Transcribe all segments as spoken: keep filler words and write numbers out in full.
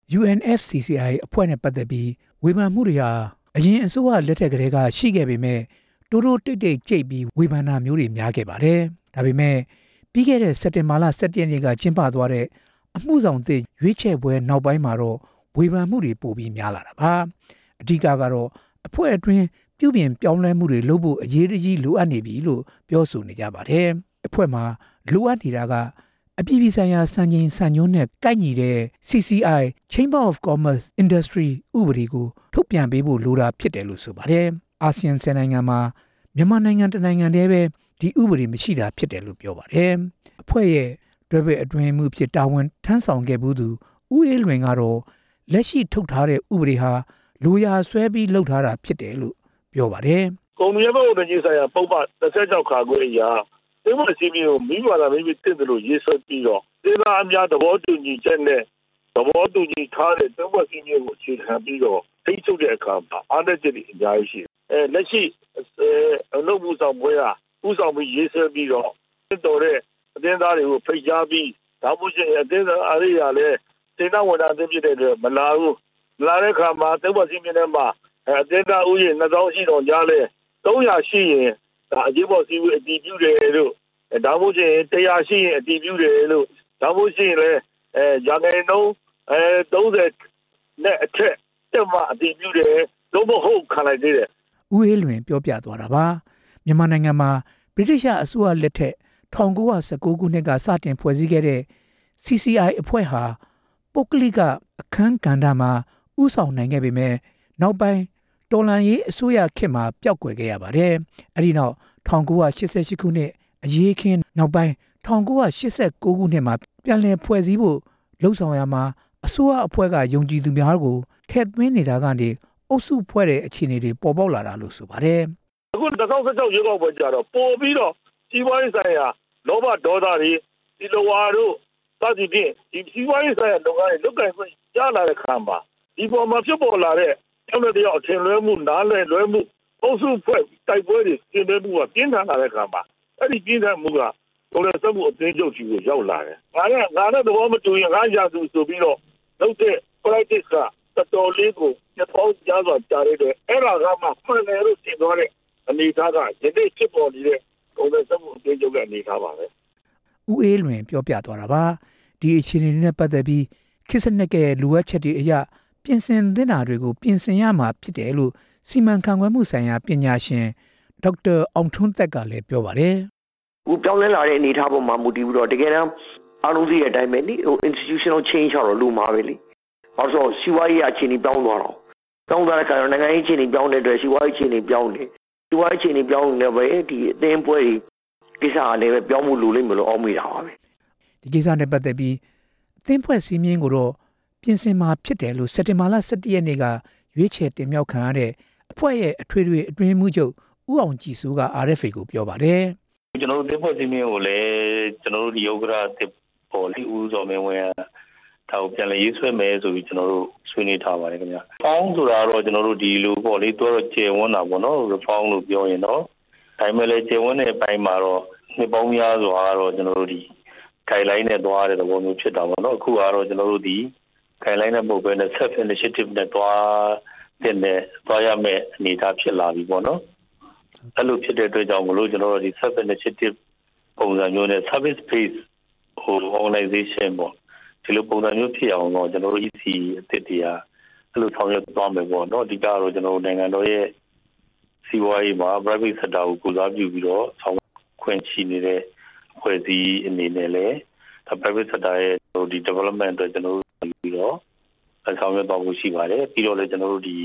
U N F C C I အဖွဲ့နဲ့ပတ်သက်ပြီးဝေဖန်မှုတွေဟာအရင်အစိုးရလက်ထက်ကလေးကရှိခဲ့ပေမဲ့တိုးတိုးတိတ်တိတ်ကြိတ်ပြီးဝေဖန်တာမျိုးတွေများခဲ့ပါတယ်။ဒါပေမဲ့ပြီးခဲ့တဲ့စက်တင်ဘာလ၁၇ရက်နေ့ကကျင်းပသွားတဲ့အမှုဆောင်သစ်ရွေးချယ်ပွဲနောက်ပိုင်းမှာတော့ဝေဖန်မှုတွေပိုပြီးများလာတာပါ။အဓိကကတော့အဖွဲ့အတွင်းပြုပြင်ပြောင်းလဲမှုတွေလုပ်ဖို့အရေးကြီးလိုအပ်နေပြီလို့ပြောဆိုနေကြပါတယ်။အဖွဲ့မှာလိုအပ်နေတာကအပြည်ပြည်ဆိုင်ရာစံချိန်စံညွှန်းနဲ့ကိုက်ညီတဲ့ C C I Chamber of Commerce Industry ဥပဒေကိုထုတ်ပြန်ပေးဖို့လိုတာဖြစ်တယ်လို့ဆိုပါတယ်။အာဆီယံဆယ်နိုင်ငံမှာမြန်မာနိုင်ငံတနိုင်ငံတည်းပဲဒီဥပဒေမရှိတာဖြစ်တယ်လို့ပြောပါတယ်။အဖွဲ့ရဲ့တွဲဘက်အတွင်းမှုဖြစ်တာဝန်ထမ်းဆောင်ခဲ့မှုသူဦးအေးလွင်ကတော့လက်ရှိထုတ်ထားတဲ့ဥပဒေဟာလူရာဆွဲပြီးလုပ်ထားတာဖြစ်တယ်လို့ပြောပါတယ်။ကုန်သွယ်မှုဝန်ကြီးဆိုင်ရာပုံမှန်၂၆ခါခွင့်အရာဒီမှာစီမီကိုမိဘလာမိမိတည်တယ်လို့ရေးဆွဲပြီးတော့ဒေသအများသဘောတူညီချက်နဲ့သဘောတူညီထားတဲ့ဒီမှာစီမီကိုအခြေခံပြီးတော့ထိတ်ချုပ်တဲ့အခါမှာအားနည်းချက်တွေအများကြီးရှိတယ်။အဲလက်ရှိအလုပ်မှုဆောင်ပွဲကဥဆောင်ပြီးရေးဆွဲပြီးတော့တော်တဲ့အတင်းသားတွေကိုဖိတ်ကြားပြီးဒါမှမဟုတ်အတင်းသားအားရရလဲစေနာဝန်ထမ်းအဖြစ်တဲ့အတွက်မလာဘူး။လာတဲ့အခါမှာဒီမှာစီမီနဲ့မှာအတင်းသားဥယျာဉ်နှစ်သောင်းရှိတော့ကြားလဲသုံးရာရှိရင်ဒါအရေးပေါ်စီဝေးအတည်ပြုတယ်လို့ဒါမှမဟုတ်ရင်တရားရှိရင်အတည်ပြုတယ်လို့ဒါမှမဟုတ်ရင်လည်းအဲရာခိုင်နှုန်းအဲသုံးဆယ်နဲ့အထက်တက်မှအတည်ပြုတယ်လို့မဟုတ်ခံလိုက်သေးတယ်။ဦးအေးလွင်ပြောပြသွားတာပါ။မြန်မာနိုင်ငံမှာဗြိတိရှအစိုးရလက်ထက်၁၉၁၉ခုနှစ်ကစတင်ဖွဲ့စည်းခဲ့တဲ့ C C I အဖွဲ့ဟာပုဂ္ဂလိကအခန်းကဏ္ဍမှာဥဆောင်နိုင်ခဲ့ပေမဲ့နောက်ပိုင်းတော်လှန်ရေးအစိုးရခေတ်မှာပျောက်ကွယ်ခဲ့ရပါတယ်။အဲဒီနောက်၁၉၈၈ခုနှစ်အရေးခင်းနောက်ပိုင်း၁၉၈၉ခုနှစ်မှာပြန်လည်ဖွဲ့စည်းဖို့လှုံ့ဆော်ရမှာအစိုးရအဖွဲ့ကယုံကြည်သူများကိုထည့်သွင်းနေတာကနေအုပ်စုဖွဲ့တဲ့အခြေအနေတွေပေါ်ပေါက်လာတာလို့ဆိုပါတယ်။အခု၂၀၁၆ရွေးကောက်ပွဲကြတော့ပို့ပြီးတော့စီးပွားရေးဆိုင်ရာလောဘဒေါသတွေဒီလိုဝါတို့စသဖြင့်ဒီစီးပွားရေးဆိုင်ရာလုပ်ငန်းတွေလုပ်ကိုင်ခွင့်ရလာတဲ့ခါမှာဒီပေါ်မှာဖြစ်ပေါ်လာတဲ့ကျောင်းတရားအထင်လွဲမှုနားလည်လွဲမှုအုပ်စုဖွဲ့တိုက်ပွဲတွေကျင်းပမှုကပြင်းထန်လာတဲ့ခါမှာအဲ့ဒီပြင်းထန်မှုကတော်ရစမှုအသိဉာဏ်ကြီးကိုရောက်လာတယ်။ငါနဲ့ငါနဲ့သဘောမတူရင်ငါရာသူဆိုပြီးတော့လုပ်တဲ့ practice ကတော်တော်လေးကိုညပေါင်းကြားစွာကြားရတဲ့အဲ့ဒါကမှမှန်တယ်လို့ထင်သွားတဲ့အနေအထားကဒီနေ့ဖြစ်ပေါ်နေတဲ့တော်ရစမှုအသိဉာဏ်ရဲ့အနေအထားပါပဲ။ဦးအေးလွင်ပြောပြသွားတာပါ။ဒီအခြေအနေနဲ့ပတ်သက်ပြီးခေတ်စနစ်ရဲ့လိုအပ်ချက်တွေအရပြင်ဆင်သင့်တာတွေကိုပြင်ဆင်ရမှာဖြစ်တယ်လို့စီမံခန့်ခွဲမှုဆိုင်ရာပညာရှင်ဒေါက်တာအောင်ထွန်းသက်ကလည်းပြောပါတယ်။ဟိုပြောင်းလဲလာတဲ့အနေအထားပေါ်မှာမူတည်ပြီးတော့တကယ်တမ်းအားလုံးသိတဲ့အတိုင်းပဲနိဟို institutional change တော့လို့မှာပဲလေ။ဘာလို့ဆိုစီဝါရေးအခြေအနေပြောင်းသွားတော့ပြောင်းသွားတဲ့အခါတော့နိုင်ငံရေးအခြေအနေပြောင်းတဲ့အတွက်စီဝါရေးအခြေအနေပြောင်းတယ်။စီဝါရေးအခြေအနေပြောင်းနေပဲဒီအသင်းပွဲတွေကိစ္စကလည်းပဲပြောင်းမှုလိုလိမ့်မယ်လို့အောက်မိတာပါပဲ။ဒီကိစ္စနဲ့ပတ်သက်ပြီးအသင်းဖွဲ့စည်းမျဉ်းကိုတော့ပြင်ဆင်မှာဖြစ်တယ်လို့စက်တင်ဘာလ၁၁ရက်နေ့ကရွေးချယ်တင်မြှောက်ခံရတဲ့အဖွဲ့ရဲ့အထွေထွေအတွင်းမှုချုပ်ဦးအောင်ကြည်စိုးက R F A ကိုပြောပါတယ်။ကျွန်တော်တို့သင်းဖွဲ့စည်းမျဉ်းကိုလည်းကျွန်တော်တို့ဒီဥက္ကဋ္ဌတစ်ပေါ်လေးဦးစောမင်းဝင်းဒါကိုပြန်လည်ရေးဆွဲမယ်ဆိုပြီးကျွန်တော်တို့ဆွေးနွေးထားပါတယ်ခင်ဗျာ။ Reform ဆိုတာတော့ကျွန်တော်တို့ဒီလိုပေါ့လေတော့ကျေဝန်းတာပေါ့နော် Reform လို့ပြောရင်တော့ဒါပေမဲ့လည်းကျေဝန်းတဲ့အပိုင်းမှာတော့နှစ်ပေါင်းများစွာကတော့ကျွန်တော်တို့ဒီ guideline နဲ့သွားတဲ့သဘောမျိုးဖြစ်တာပေါ့နော်။အခုကတော့ကျွန်တော်တို့ဒီguideline နဲ့ပုံပဲနဲ့ self initiative နဲ့တွားတဲ့နဲ့တွားရမယ့်အနေအထားဖြစ်လာပြီပေါ့နော်။အဲ့လိုဖြစ်တဲ့အတွက်ကြောင့်မလို့ကျွန်တော်တို့ဒီ self initiative ပုံစံမျိုးနဲ့ service based ဟို organization ပေါ့ဒီလိုပုံစံမျိုးဖြစ်အောင်တော့ကျွန်တော်တို့ E C အသစ်တရားအဲ့လိုဆောင်ရွက်သွားမယ်ပေါ့နော်။အဓိကတော့ကျွန်တော်တို့နိုင်ငံတော်ရဲ့စီးပွားရေးမှာ private sector ကိုကုစားပြုပြီးတော့ဆောင်ခွင့်ရှိနေတဲ့အဖွဲ့အစည်းအနေနဲ့လည်းဒါ private sector ရဲ့ဒီ development အတွက်ကျွန်တော်တို့ပြီးတော့ဆောင်ရွက်သွားဖို့ရှိပါတယ်ပြီးတော့လည်းကျွန်တော်တို့ဒီ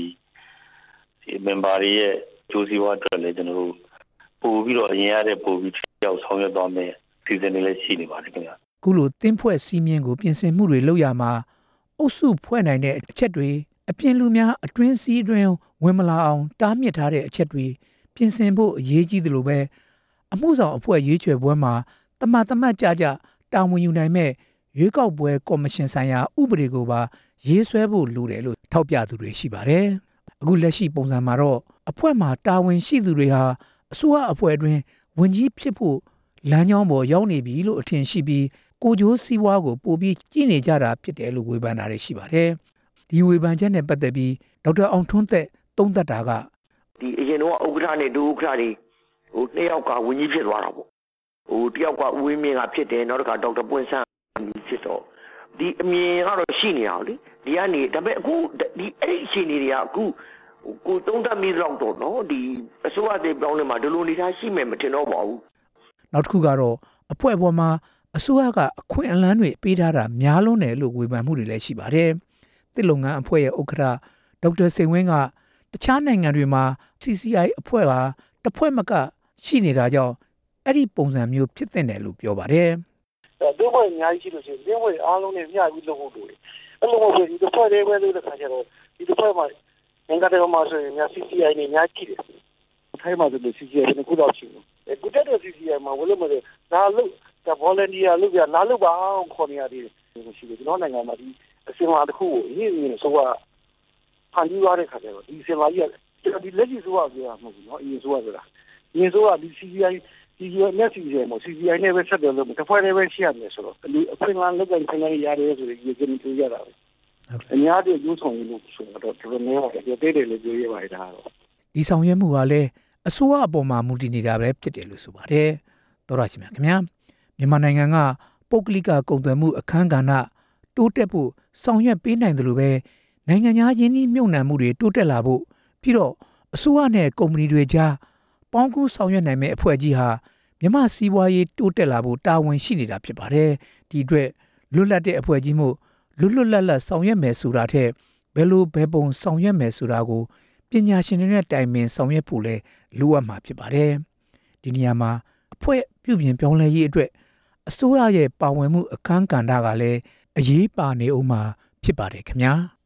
member တွေရဲ့ကြိုးစည်းဝါးအတွက်လည်းကျွန်တော်တို့ပို့ပြီးတော့အရင်ရတဲ့ပို့ပြီးကြောက်ဆောင်ရွက်သွားမယ်စီစဉ်နေလည်းရှိနေပါတယ်ခင်ဗျာခုလိုတင်းဖွဲ့စည်းမျဉ်းကိုပြင်ဆင်မှုတွေလုပ်ရမှာအုပ်စုဖွဲ့နိုင်တဲ့အချက်တွေအပြင်လူများအတွင်းစည်းအတွင်းဝင်မလာအောင်တားမြစ်ထားတဲ့အချက်တွေပြင်ဆင်ဖို့အရေးကြီးသလိုပဲအမှုဆောင်အဖွဲ့ရွေးချယ်ပွဲမှာတမတ်တမတ်ကြကြတာဝန်ယူနိုင်မဲ့ရွေးကောက်ပွဲကော်မရှင်ဆိုင်ရာဥပဒေကိုပါရေးဆွဲဖို့လိုတယ်လို့ထောက်ပြသူတွေရှိပါတယ်။အခုလက်ရှိပုံစံမှာတော့အဖွဲ့မှာတာဝန်ရှိသူတွေဟာအစိုးရအဖွဲ့အတွင်းဝန်ကြီးဖြစ်ဖို့လမ်းကြောင်းပေါ်ရောက်နေပြီလို့အထင်ရှိပြီးကိုကျိုးစည်းဝါးကိုပိုပြီးကြည့်နေကြတာဖြစ်တယ်လို့ဝေဖန်တာတွေရှိပါတယ်ဒီဝေဖန်ချက်နဲ့ပတ်သက်ပြီးဒေါက်တာအောင်ထွန်းသက်သုံးသပ်တာကဒီအရင်တော့ဥက္ကဋ္ဌနဲ့ဒုဥက္ကဋ္ဌတွေဟိုနှစ်ယောက်ကဝင်းကြီးဖြစ်သွားတာပေါ့ဟိုတယောက်ကဦးဝင်းမြင့်ကဖြစ်တယ်နောက်တစ်ခါဒေါက်တာပွင့်ဆန်းဖြစ်တော့ဒီအမြင်ကတော့ရှိနေအောင်လေဒီကနေဒါပေမဲ့အခုဒီအဲ့ဒီအခြေအနေတွေကအခုကိုသုံးသပ်မိတော့တော့နော်ဒီအစိုးရတွေပြောင်းလဲမှာဒီလိုနေသားရှိမယ်မထင်တော့ပါဘူးနောက်တစ်ခုကတော့အဖွဲ့ပေါ်မှာအစိုးရကအခွင့်အလမ်းတွေပေးထားတာများလွန်းတယ်လို့ဝေဖန်မှုတွေလည်းရှိပါတယ်တစ်လုံငန်းအဖွဲ့ရဲ့ဥက္ကဋ္ဌဒေါက်တာစိန်ဝင်းကတခြားနိုင်ငံတွေမှာ စီ စီ အိုင် အဖွဲ့ဟာတစ်ဖွဲ့မကရှိနေတာကြောင့်အဲ့ဒီပုံစံမျိုးဖြစ်တဲ့လို့ပြောပါတယ်။ဒီဘက်အများကြီးရှိလို့ရှိရင်ဒီဘက်အားလုံးနဲ့မျှပြီးလုပ်ဖို့လိုတယ်။အဲ့လိုမျိုးဒီတစ်ဖွဲ့လေးပဲလို့တဲ့ခါကျတော့ဒီတစ်ဖွဲ့မှာငင်္ဂတဲ့မှာဆိုရင်များ စီ စီ အိုင် နဲ့များကြည့်တယ်။ထိုင်းမှာဆိုလို့ စီ စီ အိုင် နဲ့ခုတော့ရှိတယ်။အခုတက်တဲ့ စီ စီ အိုင် မှာဘယ်လိုမလဲဒါလို့ဒါ volunteer လို့ပြနားလို့ပါအောင်ခေါ်နေရတယ်ရှိတယ်ကျွန်တော်နိုင်ငံမှာဒီအစင်လာတစ်ခုကိုရင်းရင်းဆိုတော့ဖန်တီးရတဲ့ခါကျတော့ဒီအစင်လာကြီးကဒီလက်ရှိဆိုရပြောမှာမဟုတ်ဘူးเนาะအရင်ဆိုရဆိုတာအရင်ဆိုရဒီ စီ စီ အိုင် ဒီကနေ့စီစီမို့ စီ စီ အိုင် နဲ့ပဲဆက်တယ်လို့တစ်ဖွဲ့လေးပဲရှိရတယ်ဆိုတော့ဒီအခွင့်အလမ်းလုပ်တဲ့ခဏလေးရတယ်ဆိုရင်ဒီကိစ္စကိုရတာပဲအများကြီးယူဆောင်လို့ဆိုတော့တော်တော်များတယ်တဲတယ်လို့ပြောရပါတယ်ဒါတော့ဒီဆောင်ရွက်မှုကလည်းအစိုးရအပေါ်မှာမူတည်နေတာပဲဖြစ်တယ်လို့ဆိုပါတယ်တော်ရရှိမြခင်ဗျာမြန်မာနိုင်ငံကပုဂ္ဂလိကကုန်သွယ်မှုအခမ်းကဏ္ဍတိုးတက်ဖို့ဆောင်ရွက်ပေးနိုင်တယ်လို့ပဲနိုင်ငံခြားယင်းနှိမ့်မြုပ်နှံမှုတွေတိုးတက်လာဖို့ပြီးတော့အစိုးရနဲ့ကုမ္ပဏီတွေကြားပေါင်းကူးဆောင်ရွက်နိုင်မဲ့အဖွဲ့ကြီးဟာမြန်မာစီးပွားရေးတိုးတက်လာဖို့တာဝန်ရှိနေတာဖြစ်ပါတယ်ဒီအတွက်လွတ်လပ်တဲ့အဖွဲ့ကြီးမှုလွတ်လွတ်လပ်လပ်ဆောင်ရွက်မယ်ဆိုတာထက်ဘယ်လိုဘယ်ပုံဆောင်ရွက်မယ်ဆိုတာကိုပညာရှင်တွေနဲ့တိုင်ပင်ဆောင်ရွက်ဖို့လဲလိုအပ်မှာဖြစ်ပါတယ်ဒီနေရာမှာအဖွဲ့ပြုပြင်ပြောင်းလဲရေးအတွက်အစိုးရရဲ့ပါဝင်မှုအခမ်းကဏ္ဍကလည်းအရေးပါနေအောင်မှာဖြစ်ပါတယ်ခင်ဗျာ